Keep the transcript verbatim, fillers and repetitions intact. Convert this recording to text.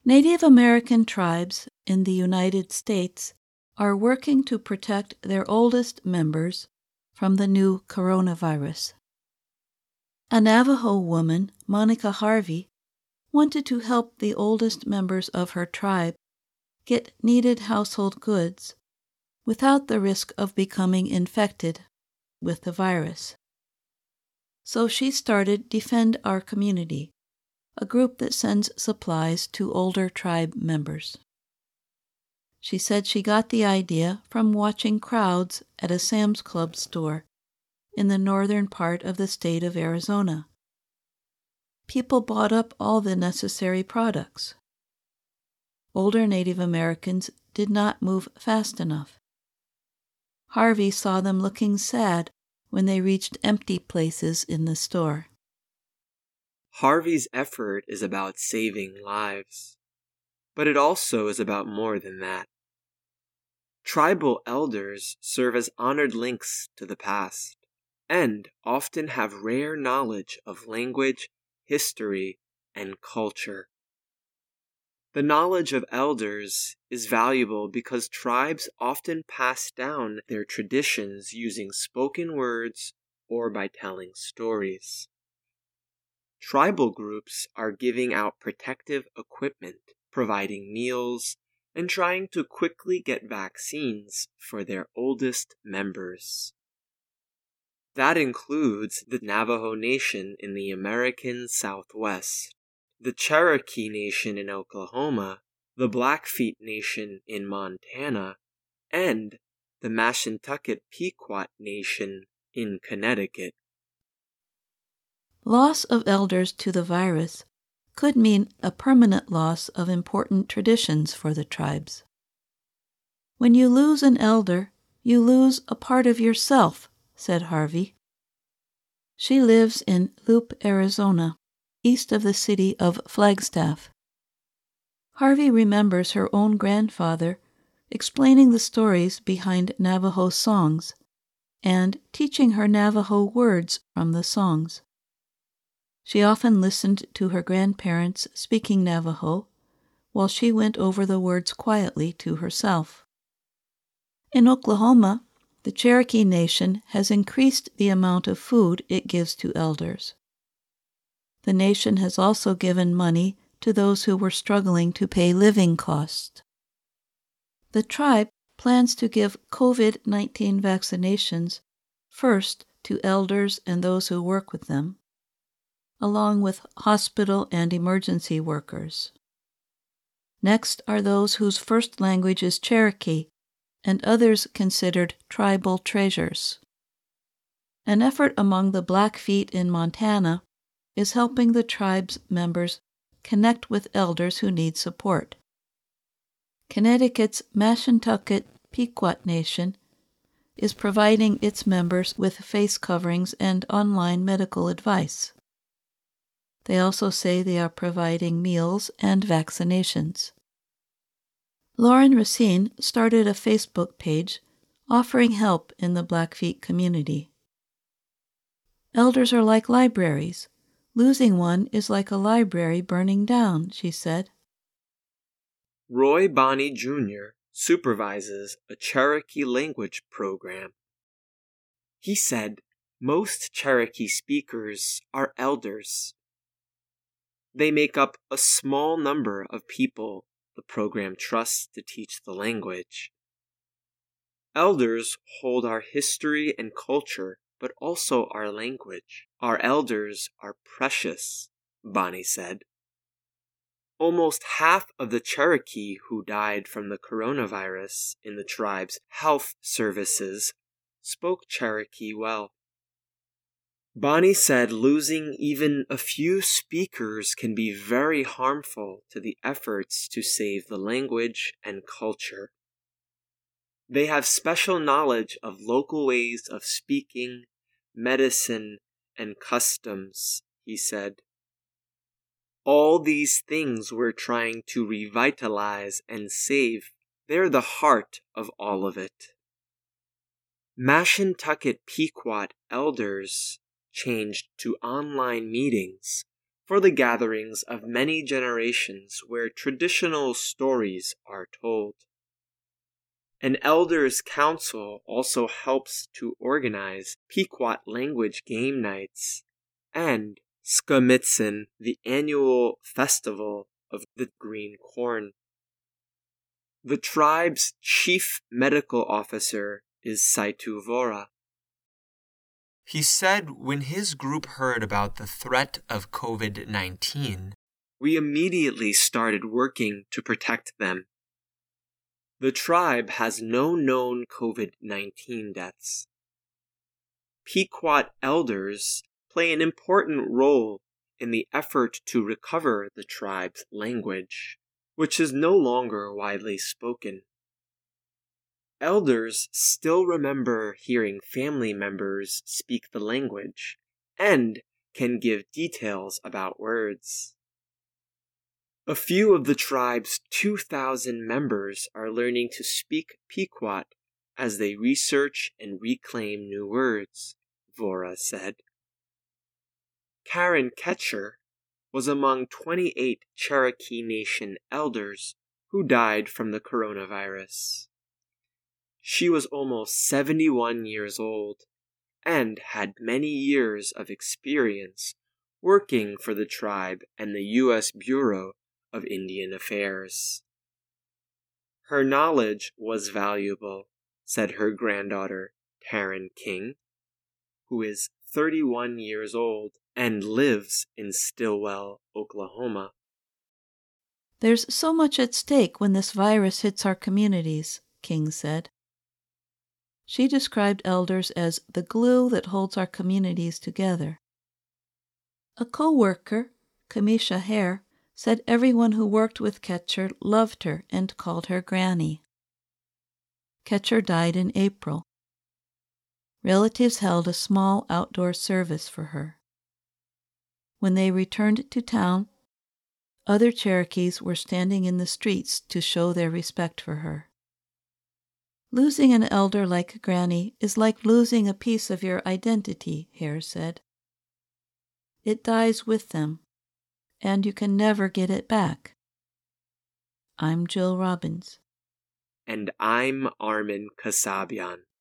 Native American tribes in the United States are working to protect their oldest members from the new coronavirus. A Navajo woman, Monica Harvey, wanted to help the oldest members of her tribe get needed household goods without the risk of becoming infected with the virus. So she started Defend Our Community, a group that sends supplies to older tribe members. She said she got the idea from watching crowds at a Sam's Club store in the northern part of the state of Arizona. People bought up all the necessary products. Older Native Americans did not move fast enough. Harvey saw them looking sad when they reached empty places in the store. Harvey's effort is about saving lives, but it also is about more than that. Tribal elders serve as honored links to the past and often have rare knowledge of language, history, and culture. The knowledge of elders is valuable because tribes often pass down their traditions using spoken words or by telling stories. Tribal groups are giving out protective equipment, providing meals, and trying to quickly get vaccines for their oldest members. That includes the Navajo Nation in the American Southwest, the Cherokee Nation in Oklahoma, the Blackfeet Nation in Montana, and the Mashantucket Pequot Nation in Connecticut. Loss of elders to the virus could mean a permanent loss of important traditions for the tribes. When you lose an elder, you lose a part of yourself, said Harvey. She lives in Loup, Arizona, east of the city of Flagstaff. Harvey remembers her own grandfather explaining the stories behind Navajo songs and teaching her Navajo words from the songs. She often listened to her grandparents speaking Navajo while she went over the words quietly to herself. In Oklahoma, the Cherokee Nation has increased the amount of food it gives to elders. The nation has also given money to those who were struggling to pay living costs. The tribe plans to give COVID nineteen vaccinations first to elders and those who work with them, along with hospital and emergency workers. Next are those whose first language is Cherokee and others considered tribal treasures. An effort among the Blackfeet in Montana is helping the tribe's members connect with elders who need support. Connecticut's Mashantucket Pequot Nation is providing its members with face coverings and online medical advice. They also say they are providing meals and vaccinations. Lauren Racine started a Facebook page offering help in the Blackfeet community. Elders are like libraries. Losing one is like a library burning down, she said. Roy Bonney Junior supervises a Cherokee language program. He said most Cherokee speakers are elders. They make up a small number of people the program trusts to teach the language. Elders hold our history and culture, but also our language. Our elders are precious, Bonnie said. Almost half of the Cherokee who died from the coronavirus in the tribe's health services spoke Cherokee well. Bonnie said losing even a few speakers can be very harmful to the efforts to save the language and culture. They have special knowledge of local ways of speaking, medicine, and customs, he said. All these things we're trying to revitalize and save, they're the heart of all of it. Mashantucket Pequot elders changed to online meetings for the gatherings of many generations where traditional stories are told. An elders' council also helps to organize Pequot language game nights and Skamitsin, the annual festival of the green corn. The tribe's chief medical officer is Saitu Vora. He said when his group heard about the threat of covid nineteen, we immediately started working to protect them. The tribe has no known covid nineteen deaths. Pequot elders play an important role in the effort to recover the tribe's language, which is no longer widely spoken. Elders still remember hearing family members speak the language and can give details about words. A few of the tribe's two thousand members are learning to speak Pequot as they research and reclaim new words, Vora said. Karen Ketcher was among twenty-eight Cherokee Nation elders who died from the coronavirus. She was almost seventy-one years old and had many years of experience working for the tribe and the U S Bureau of Indian Affairs. Her knowledge was valuable, said her granddaughter, Taryn King, who is thirty-one years old and lives in Stillwell, Oklahoma. There's so much at stake when this virus hits our communities, King said. She described elders as the glue that holds our communities together. A co-worker, Kamisha Hare, said everyone who worked with Ketcher loved her and called her Granny. Ketcher died in April. Relatives held a small outdoor service for her. When they returned to town, other Cherokees were standing in the streets to show their respect for her. Losing an elder like Granny is like losing a piece of your identity, Hare said. It dies with them, and you can never get it back. I'm Jill Robbins. And I'm Armin Kasabian.